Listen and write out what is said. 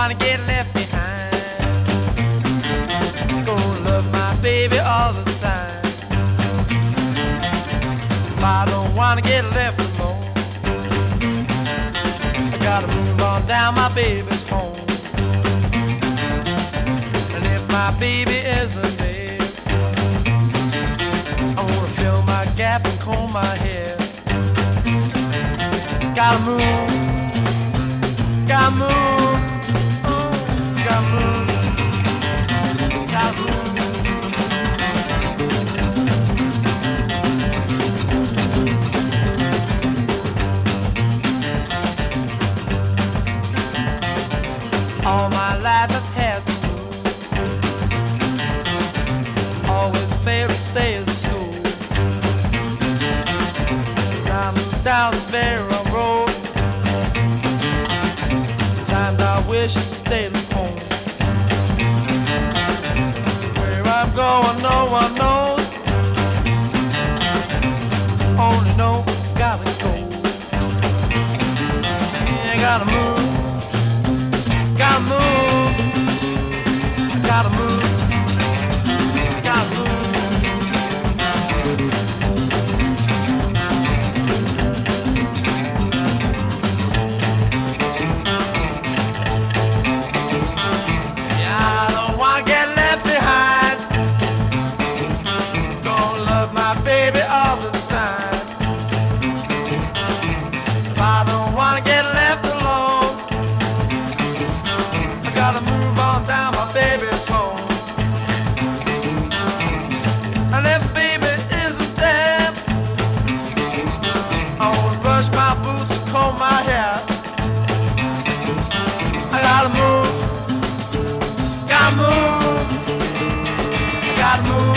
wanna get left behind. Gonna love my baby all the time. If I don't wanna get left alone, I gotta move on down my baby's home. And if my baby isn't there, I wanna fill my gap and comb my hair. Gotta move, gotta move, gotta move, gotta move. All my life I've had to move. Always failed to stay at school. I moved down the very wrong road. Sometimes I wish I stayed at home. Where I'm going, no one knows. Only know gotta go. Yeah, gotta move. Gotta move, gotta move, gotta move. Yeah, I don't wanna get left behind. Gonna love my baby all the time. If I don't wanna get left alone, gotta move on down my baby's home. And if baby isn't there, I wanna brush my boots and comb my hair. I gotta move, gotta move, gotta move.